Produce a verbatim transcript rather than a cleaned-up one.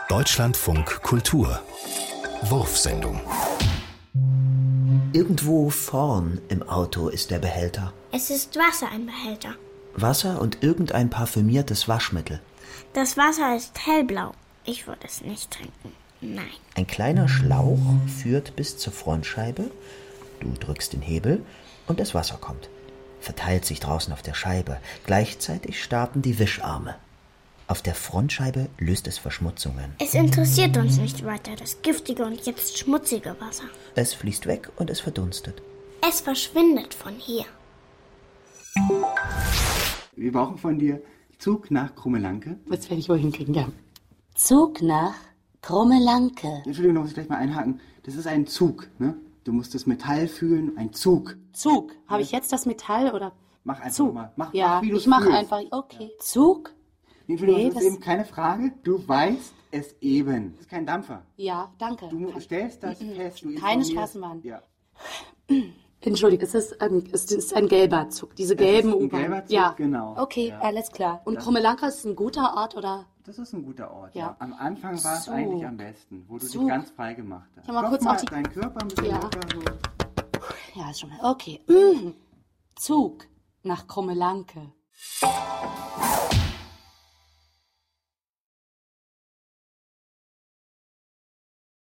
Deutschlandfunk Kultur Wurfsendung. Irgendwo vorn im Auto ist der Behälter. Es ist Wasser im Behälter. Wasser und irgendein parfümiertes Waschmittel. Das Wasser ist hellblau. Ich würde es nicht trinken. Nein. Ein kleiner Schlauch führt bis zur Frontscheibe. Du drückst den Hebel und das Wasser kommt. Verteilt sich draußen auf der Scheibe. Gleichzeitig starten die Wischarme. Auf der Frontscheibe löst es Verschmutzungen. Es interessiert uns nicht weiter, das giftige und jetzt schmutzige Wasser. Es fließt weg und es verdunstet. Es verschwindet von hier. Wir brauchen von dir Zug nach Krummelanke. Das werde ich wohl hinkriegen, ja. Zug nach Krummelanke. Entschuldigung, da muss ich gleich mal einhaken. Das ist ein Zug, ne? Du musst das Metall fühlen, ein Zug. Zug. Habe ich jetzt das Metall oder? Mach einfach Zug. mal. Mach, ja, mach, wie du ich mache fühlst. einfach. Okay. Ja. Zug? Nee, Entschuldigung, Nee, das ist das- eben keine Frage. Du weißt es eben. Das ist kein Dampfer. Ja, danke. Du mu- stellst das Mhm. fest. Du Keine informierst- Straßenbahn. Ja. Entschuldige, es ist, ähm, es ist ein gelber Zug. Diese gelben ist ein U-Bahn. gelber Zug, ja, genau. Okay, Ja. alles klar. Und Das- Krummelanke ist ein guter Ort, oder? Das ist ein guter Ort. Ja. Ja. Am Anfang war es Zug. eigentlich am besten, wo du Zug. dich ganz frei gemacht hast. Ich mach mal Klopf kurz mal auf die- deinen Körper ein bisschen Ja. locker. So. Ja, ist schon mal. Okay. Mhm. Zug nach Krummelanke.